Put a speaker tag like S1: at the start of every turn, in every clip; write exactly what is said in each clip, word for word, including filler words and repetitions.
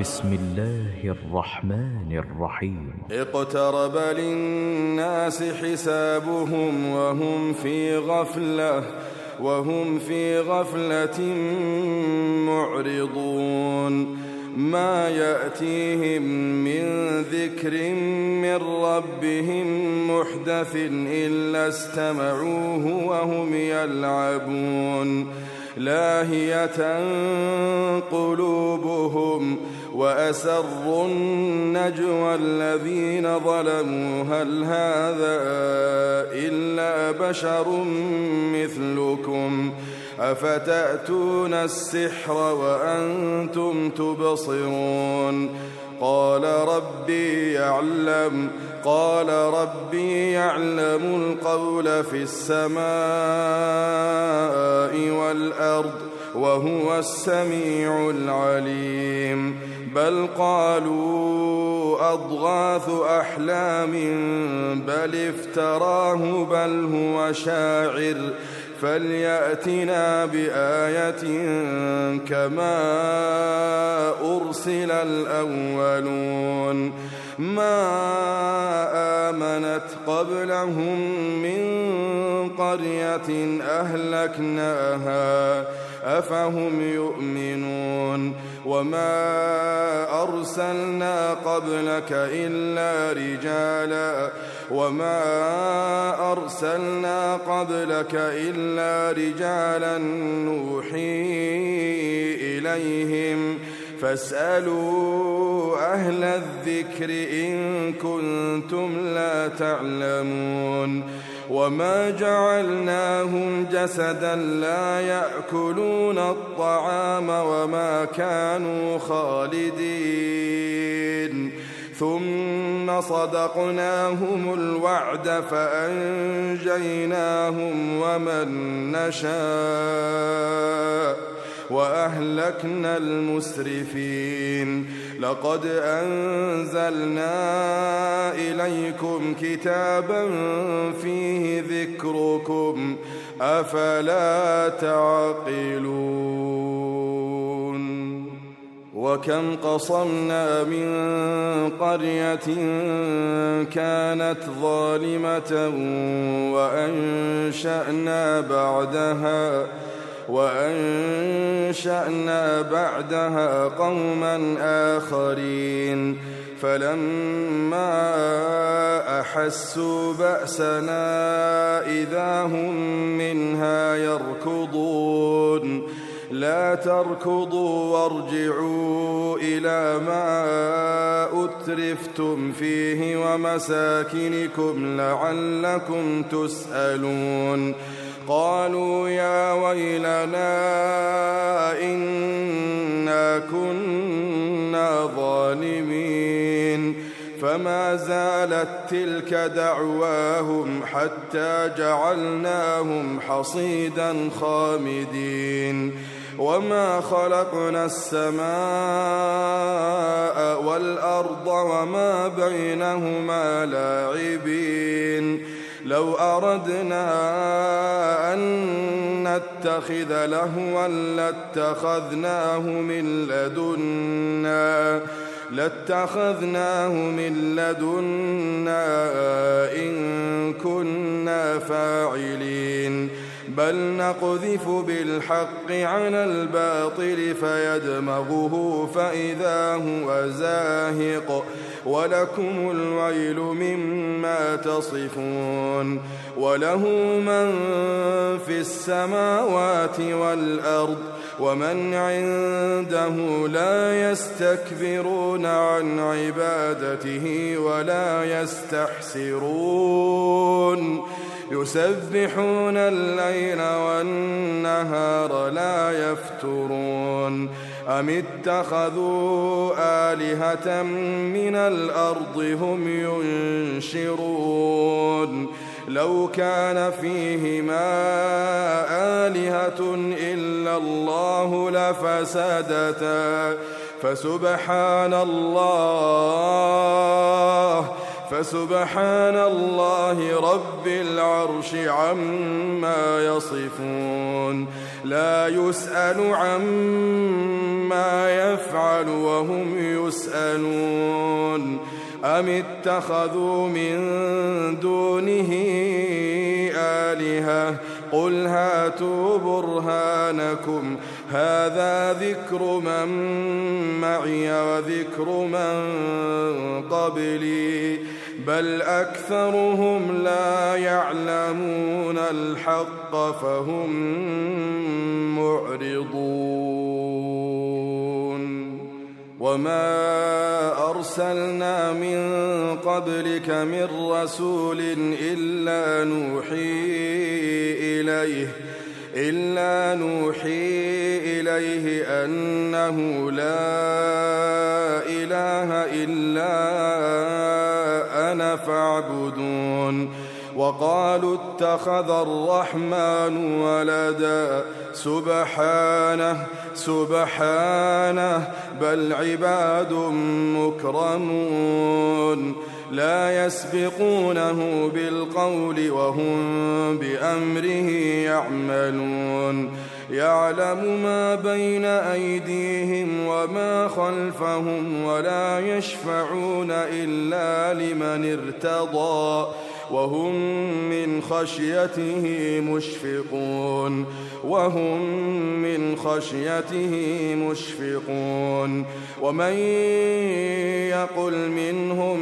S1: بسم الله الرحمن الرحيم
S2: اقترب للناس حسابهم وهم في غفلة وهم في غفلة معرضون ما يأتيهم من ذكر من ربهم محدث إلا استمعوه وهم يلعبون لاهية قلوبهم وأسروا النجوى الذين ظلموا هل هذا إلا بشر مثلكم أفتأتون السحر وأنتم تبصرون قال ربي يعلم قال ربي يعلم القول في السماء والأرض وهو السميع العليم بل قالوا أضغاث أحلام بل افتراه بل هو شاعر فليأتنا بآية كما أرسل الأولون ما آمنت قبلهم من قرية أهلكناها أفهم يؤمنون وما أرسلنا قبلك إلا رجالا وما أرسلنا قبلك إلا رجالا نوحي إليهم فاسألوا أهل الذكر إن كنتم لا تعلمون وما جعلناهم جسدا لا يأكلون الطعام وما كانوا خالدين ثم صدقناهم الوعد فأنجيناهم ومن نشاء وأهلكنا المسرفين لقد أنزلنا إليكم كتابا فيه ذكركم أفلا تعقلون وكم قصمنا من قرية كانت ظالمة وأنشأنا بعدها وأنشأنا بعدها قوما آخرين فلما أحسوا بأسنا إذا هم منها يركضون لا تركضوا وارجعوا إلى ما أترفتم فيه ومساكنكم لعلكم تسألون قالوا يا ويلنا إنا كنا ظالمين فما زالت تلك دعواهم حتى جعلناهم حصيدا خامدين وما خلقنا السماء والأرض وما بينهما لاعبين لو أردنا أن نتخذ لهوا لاتخذناه من لدنا لاتخذناه من لدنا إن كنا فاعلين بل نقذف بالحق على الباطل فيدمغه فإذا هو زاهق ولكم الويل مما تصفون وله من في السماوات والأرض ومن عنده لا يستكبرون عن عبادته ولا يستحسرون يسبحون الليل والنهار لا يفترون أم اتخذوا آلهة من الأرض هم ينشرون لو كان فيهما آلهة إلا الله لفسدتا فسبحان الله فسبحان الله رب العرش عما يصفون لا يسأل عما يفعل وهم يسألون أم اتخذوا من دونه آلهة قل هاتوا برهانكم هذا ذكر من معي وذكر من قبلي بل أكثرهم لا يعلمون الحق فهم معرضون وما أرسلنا من قبلك من رسول إلا نوحي إليه إلا نوحي إليه أنه لا إله إلا أنا فاعبدون وقالوا اتخذ الرحمن ولدا سبحانه سبحانه بل عباد مكرمون لا يسبقونه بالقول وهم بأمره يعملون يعلم ما بين أيديهم وما خلفهم ولا يشفعون إلا لمن ارتضى وهم من خشيته مشفقون وهم من خشيته مشفقون ومن يقل منهم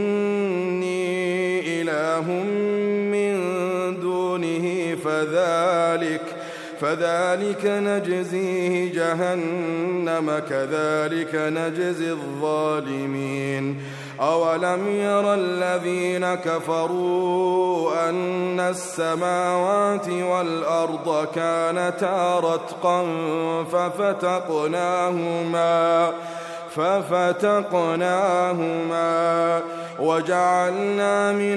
S2: إني إله من دونه فذلك فذلك نجزيه جهنم كذلك نجزي الظالمين أولم ير الذين كفروا أن السماوات والأرض كانتا رتقا ففتقناهما ففتقناهما وجعلنا من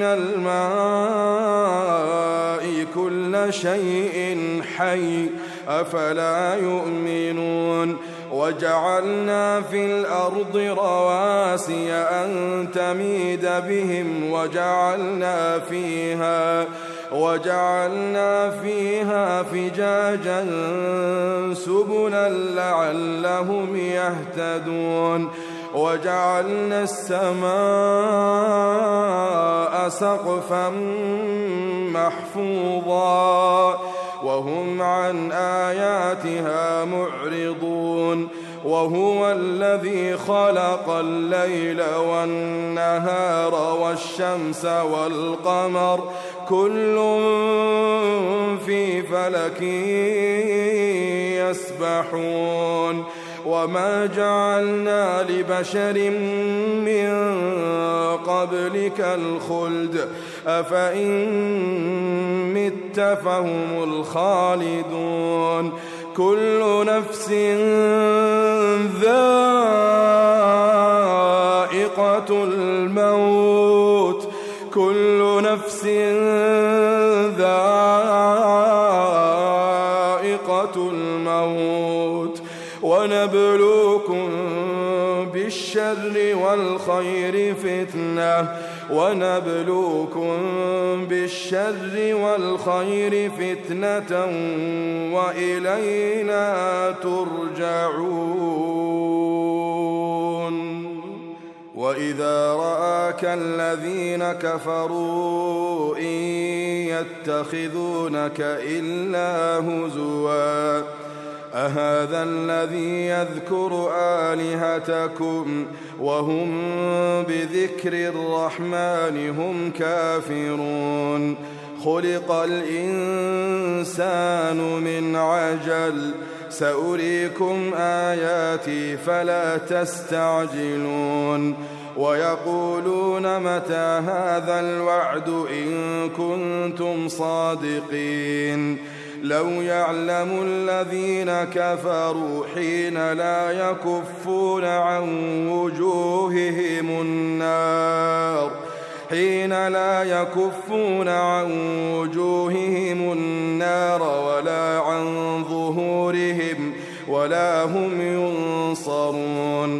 S2: الماء كل شيء حي أفلا يؤمنون وجعلنا في الأرض رواسي أن تميد بهم وجعلنا فيها وجعلنا فيها فجاجا سبلا لعلهم يهتدون وجعلنا السماء سقفا محفوظا وهم عن آياتها معرضون وهو الذي خلق الليل والنهار والشمس والقمر كل في فلك يسبحون وما جعلنا لبشر من قبلك الخلد أفإن مت فهم الخالدون كل نفس ذائقة الموت كل نفس ذائقة الموت ونبلوكم بالشر والخير فتنة ونبلوكم بالشر والخير فتنة وإلينا ترجعون وإذا رآك الذين كفروا إن يتخذونك إلا هزوا أهذا الذي يذكر آلهتكم وهم بذكر الرحمن هم كافرون خلق الإنسان من عجل سأريكم آياتي فلا تستعجلون ويقولون متى هذا الوعد إن كنتم صادقين لو يعلم الذين كفروا حين لا يكفون عن وجوههم النار حين لا يكفون عن وجوههم النار ولا عن ظهورهم ولا هم ينصرون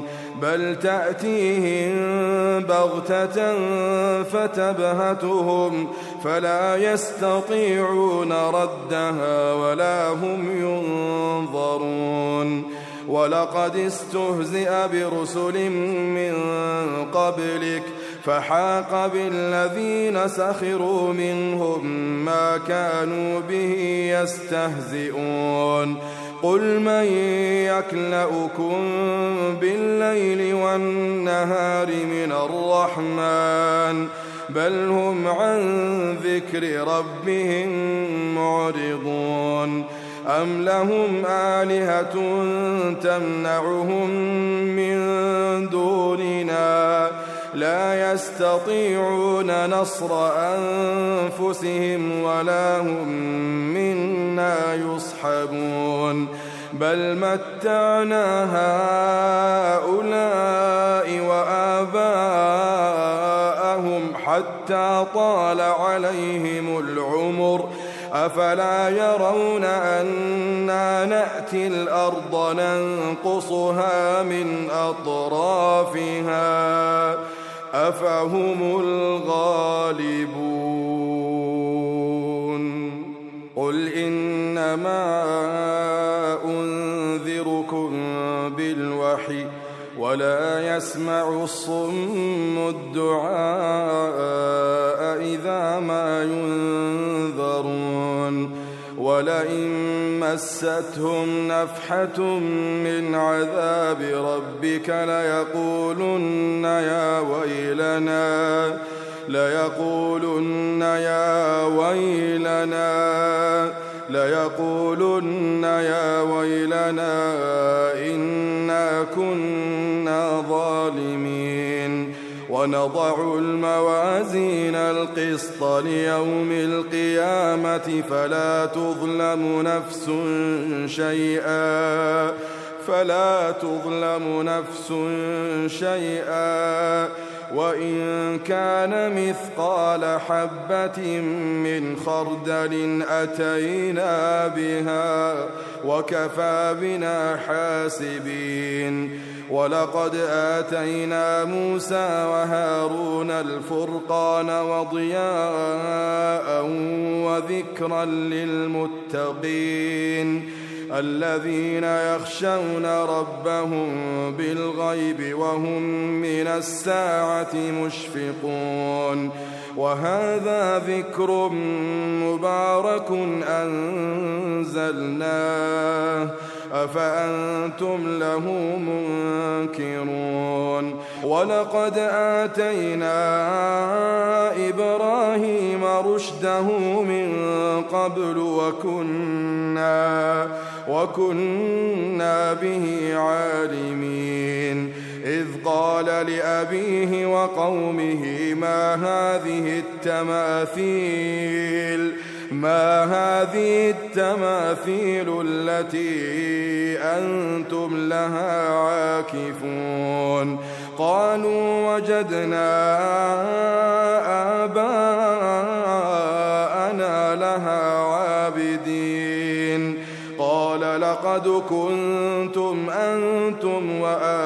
S2: بل تأتيهم بغتة فتبهتهم فلا يستطيعون ردها ولا هم ينظرون ولقد استهزئ برسل من قبلك فحاق بالذين سخروا منهم ما كانوا به يستهزئون قل من يكلؤكم بالليل والنهار من الرحمن بل هم عن ذكر ربهم معرضون أم لهم آلهة تمنعهم من دوننا لا يستطيعون نصر أنفسهم ولا هم منا يصحبون بل متعنا هؤلاء وآباءهم حتى طال عليهم العمر أفلا يرون أنا نأتي الأرض ننقصها من أطرافها أفهم الغالبون قل إنما أنذركم بالوحي ولا يسمع الصم الدعاء إذا ما ينذرون ولئن مستهم نفحة من عذاب ربك ليقولن يا ويلنا ليقولن يا ويلنا ليقولن يا ويلنا إنا كنا ظالمين ونضع الموازين القسط ليوم القيامة فلا تظلم نفس شيئا فلا تظلم نفس شيئا وإن كان مثقال حبة من خردل أتينا بها وكفى بنا حاسبين ولقد آتينا موسى وهارون الفرقان وضياء وذكرا للمتقين الذين يخشون ربهم بالغيب وهم من الساعة مشفقون وهذا ذكر مبارك أنزلناه أفأنتم له منكرون ولقد آتينا إبراهيم رشده من قبل وكنا وكنا به عالمين إذ قال لأبيه وقومه ما هذه التماثيل ما هذه التماثيل التي أنتم لها عاكفون قالوا وجدنا آباءنا لها عابدين قال لقد كنتم أنتم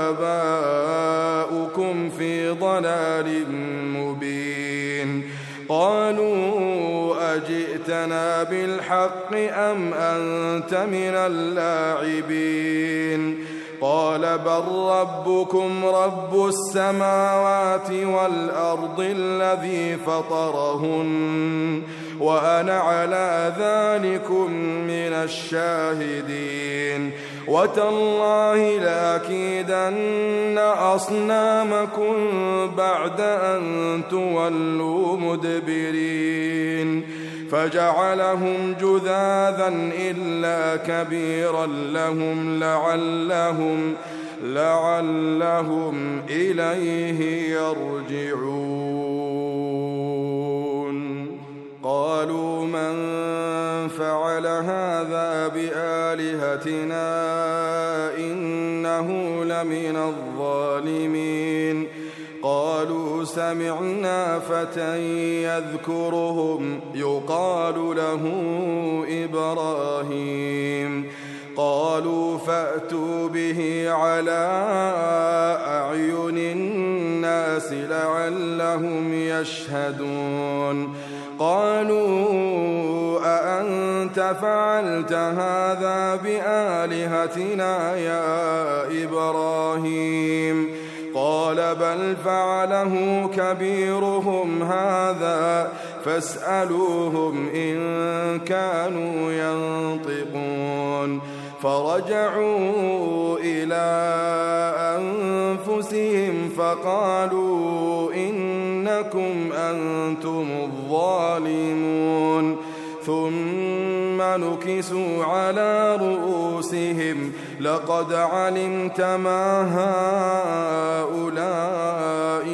S2: وآباؤكم في ضلال مبين قالوا أجئتنا بالحق أم أنت من اللاعبين قال بل ربكم رب السماوات والأرض الذي فطرهن وأنا على ذلكم من الشاهدين وتالله لأكيدن أصنامكم بعد أن تولوا مدبرين فجعلهم جذاذا إلا كبيرا لهم لعلهم لعلهم إليه يرجعون قالوا من فعل هذا بآلهتنا إنه لمن الظالمين قالوا سمعنا فتى يذكرهم يقال له إبراهيم قالوا فأتوا به على أعين الناس لعلهم يشهدون قالوا أأنت فعلت هذا بآلهتنا يا إبراهيم قال بل فعله كبيرهم هذا فاسألوهم إن كانوا ينطقون فرجعوا إلى أنفسهم فقالوا إنكم أنتم الظالمون ثم نكسوا على رؤوسهم لقد علمت ما هؤلاء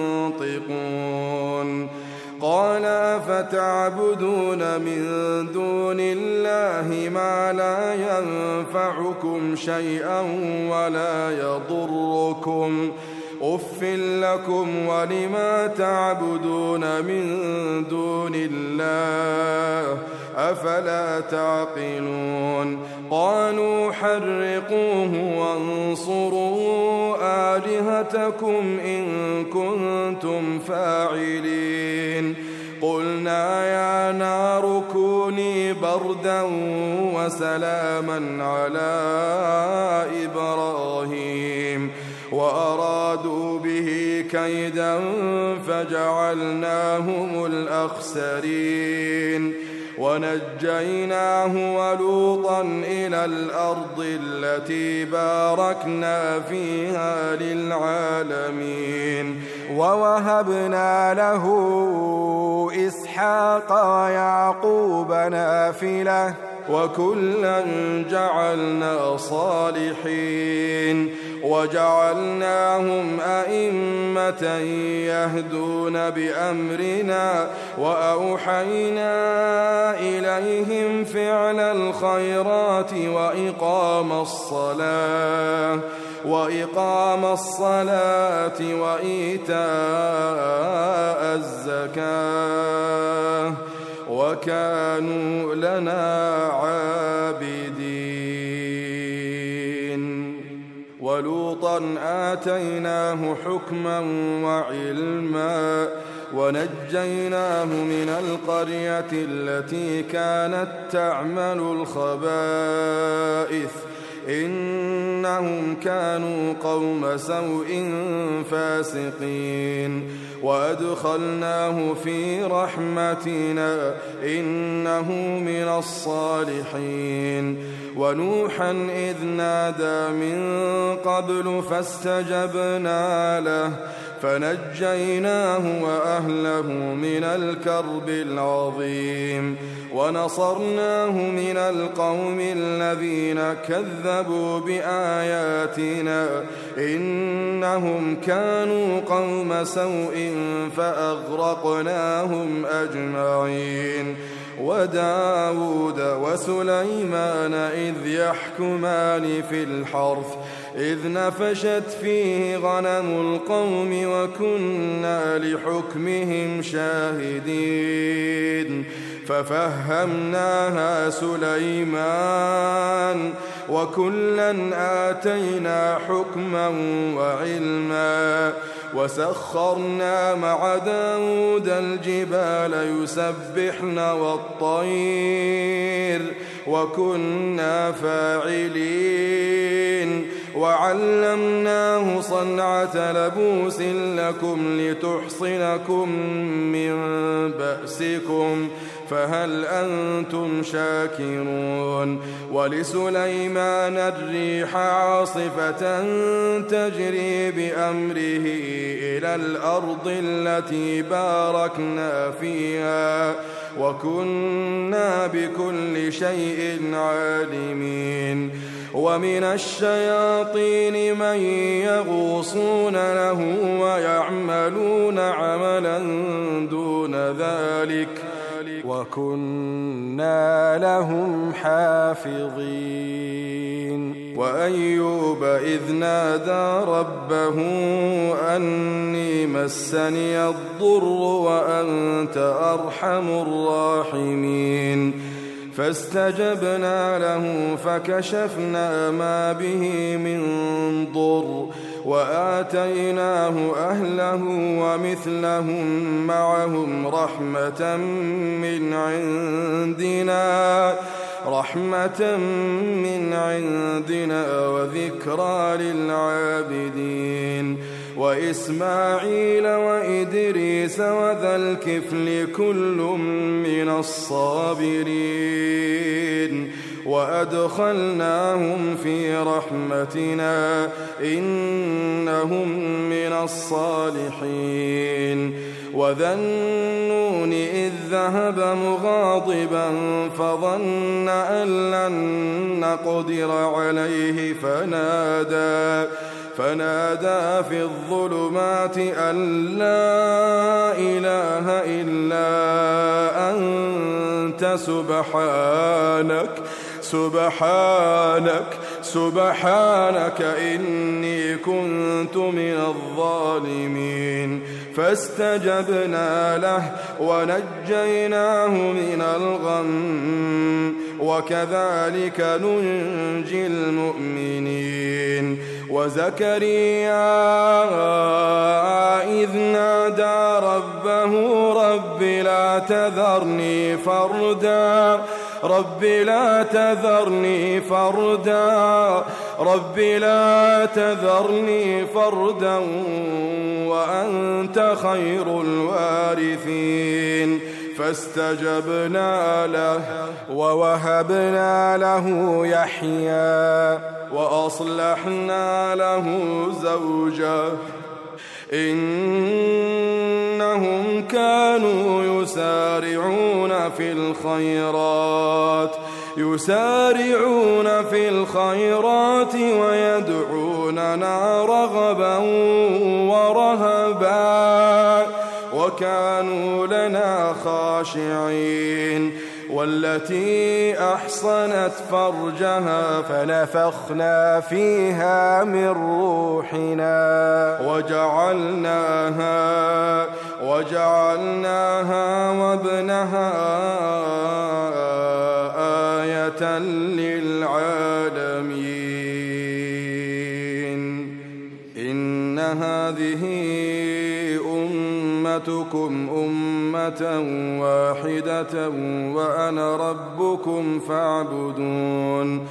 S2: ينطقون قال أفتعبدون من دون الله ما لا ينفعكم شيئا ولا يضركم أف لكم ولما تعبدون من دون الله أفلا تعقلون قالوا حرقوه وانصروا آلهتكم إن كنتم فاعلين قلنا يا نار كوني بردا وسلاما على إبراهيم وأرادوا به كيدا فجعلناهم الأخسرين ونجيناه ولوطا إلى الأرض التي باركنا فيها للعالمين ووهبنا له إسحاق ويعقوب نافلة وكلا جعلنا صالحين وجعلناهم أئمة يهدون بأمرنا وأوحينا إليهم فعل الخيرات وإقام الصلاة وإقام الصلاة وإيتاء الزكاة وكانوا لنا عابدين ولوطا آتيناه حكما وعلما ونجيناه من القرية التي كانت تعمل الخبائث إنهم كانوا قوم سوء فاسقين وأدخلناه في رحمتنا إنه من الصالحين ونوحا إذ نادى من قبل فاستجبنا له فنجيناه وأهله من الكرب العظيم ونصرناه من القوم الذين كذبوا بآياتنا إنهم كانوا قوم سوء فأغرقناهم أجمعين وداود وسليمان إذ يحكمان في الحرث إذ نفشت فيه غنم القوم وكنا لحكمهم شاهدين ففهمناها سليمان وكلا آتينا حكما وعلما وسخرنا مع داود الجبال يسبحن والطير وكنا فاعلين وعلمناه صنعة لبوس لكم لتحصنكم من بأسكم فهل أنتم شاكرون ولسليمان الريح عاصفة تجري بأمره إلى الأرض التي باركنا فيها وكنا بكل شيء عالمين ومن الشياطين من يغوصون له ويعملون عملا دون ذلك وكنا لهم حافظين وأيوب إذ نادى ربه أني مسني الضر وأنت أرحم الراحمين فاستجبنا له فكشفنا ما به من ضر وآتيناه أهله ومثلهم معهم رحمة من عندنا رحمة من عندنا وذكرى للعابدين وإسماعيل وإدريس وذا الكفل كل من الصابرين وأدخلناهم في رحمتنا إنهم من الصالحين وذا النون إذ ذهب مغاضبا فظن أن لن نقدر عليه فنادى فنادى في الظلمات أن لا إله إلا أنت سبحانك سبحانك سبحانك إني كنت من الظالمين فاستجبنا له ونجيناه من الغم وكذلك ننجي المؤمنين وزكريا إذ نادى ربه رب لا تذرني فردا رب لا تذرني فردا رب لا تذرني فردا وأنت خير الوارثين فاستجبنا له ووهبنا له يحيى وأصلحنا له زوجه إنهم كانوا يسارعون في الخيرات يسارعون في الخيرات ويدعوننا رغبا ورهبا وكانوا لنا خاشعين والتي أحصنت فرجها فنفخنا فيها من روحنا وجعلناها وجعلناها وابنها آية للعالمين إن هذه أمتكم أمة واحدة وأنا ربكم فاعبدون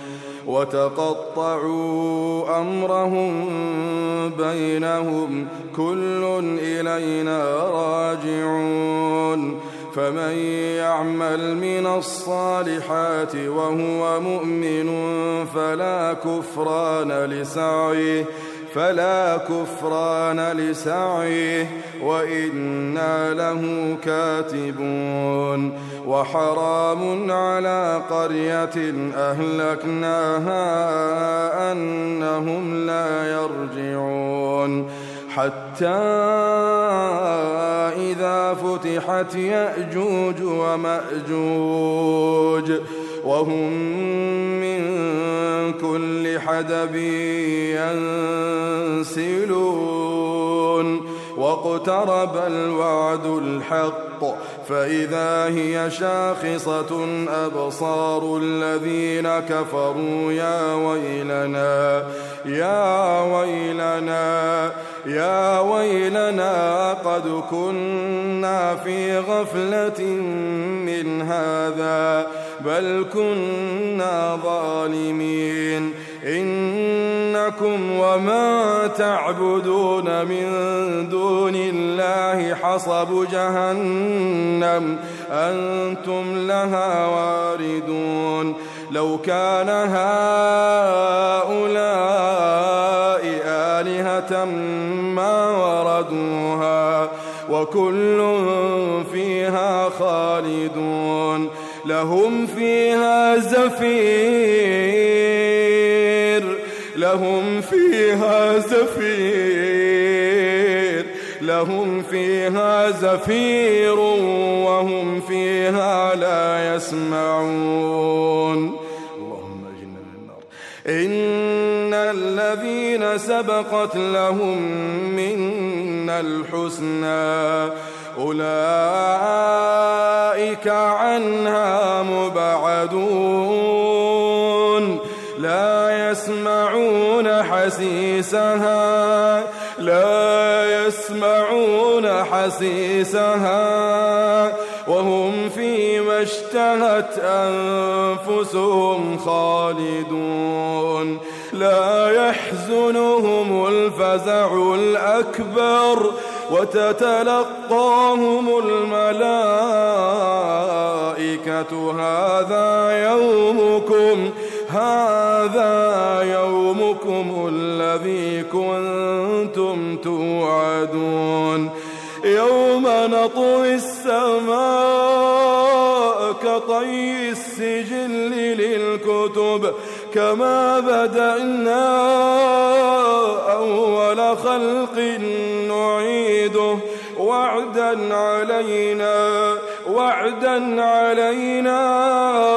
S2: وتقطعوا أمرهم بينهم كل إلينا راجعون فمن يعمل من الصالحات وهو مؤمن فلا كفران لسعيه فلا كفران لسعيه وإنا له كاتبون وحرام على قرية أهلكناها أنهم لا يرجعون حتى إذا فتحت يأجوج ومأجوج وهم من كل حدب ينسلون واقترب الوعد الحق فإذا هي شاخصة أبصار الذين كفروا يا ويلنا يا ويلنا يا ويلنا قد كنا في غفلة من هذا بل كنا ظالمين إنكم وما تعبدون من دون الله حصب جهنم أنتم لها واردون لو كان هؤلاء آلهة ما وردوها وكل فيها خالدون لهم فيها زفير لهم فيها زفير لهم فيها زفير وهم فيها لا يسمعون اللهم اجرنا من النار إن الذين سبقت لهم منا الحسنى أولئك عنها مبعدون توعدون لا يسمعون حسيسها لا يسمعون حسيسها وهم فيما اشتهت أنفسهم خالدون لا يحزنهم الفزع الأكبر وتتلقاهم الملائكة هذا يومكم هذا يومكم الذي كنتم توعدون يوم نطوي السماء كطي السجل للكتب كما بدأنا أول خلق نعيده وعدا علينا وعدا علينا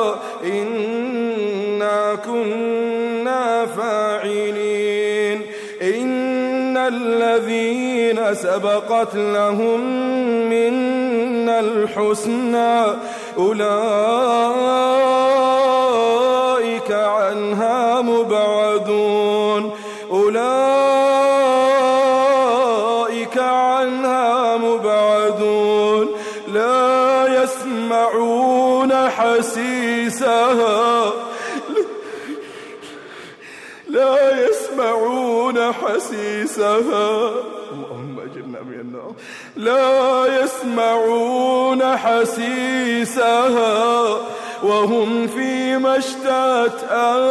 S2: إنا كنا فاعلين إن الذين سبقت لهم منا الحسنى أولئك عنها مبعدون أولئك عنها مبعدون لا يسمعون حسيسها لا يسمعون حسيسها اللهم أجرنا من النار لا يسمعون حسيسها وهم فيما اشتهت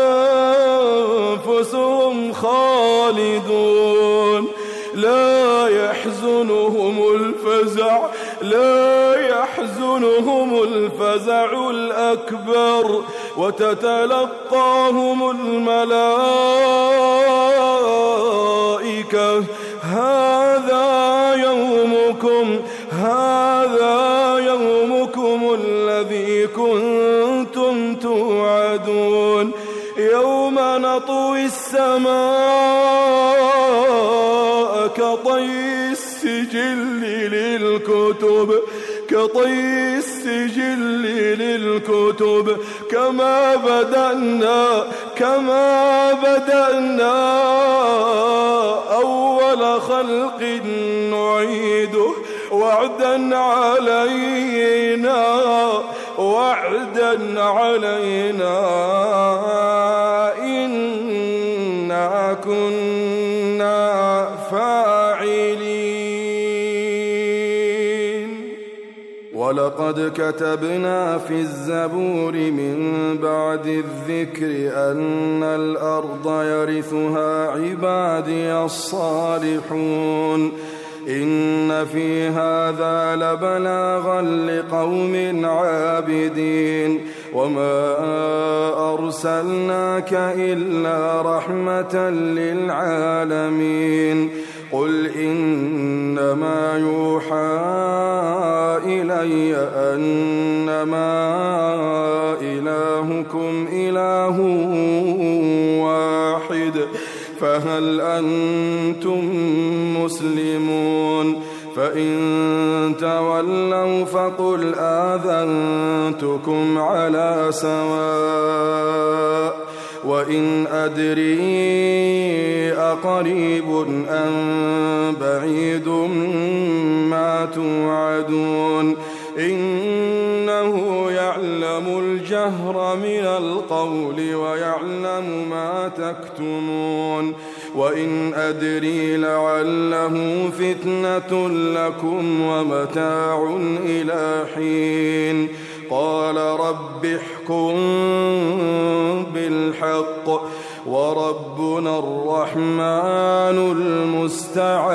S2: أنفسهم خالدون لا يحزنهم الفزع لا يحزنهم الفزع الأكبر وتتلقاهم الملائكة هذا يومكم هذا يومكم الذي كنتم توعدون يوم نطوي السماء كطي السجل للكتب كطي السجل للكتب كما بدأنا كما بدأنا أول خلق نعيده وعدا علينا وعدا علينا إنا كنا فاعلين ولقد كتبنا في الزبور من بعد الذكر أن الأرض يرثها عبادي الصالحون إن في هذا لبلاغا لقوم عابدين وما أرسلناك إلا رحمة للعالمين قل إنما يوحى إلي أنما إلهكم إله واحد فهل أنتم مسلمون فإن تولوا فقل آذنتكم على سواء وإن أدري أقريب أم بعيد ما توعدون إنه يعلم الجهر من القول ويعلم ما تكتمون وإن أدري لعله فتنة لكم ومتاع إلى حين قال رب احكم بالحق وربنا الرحمن المستعان. المستعان على ما تصفون.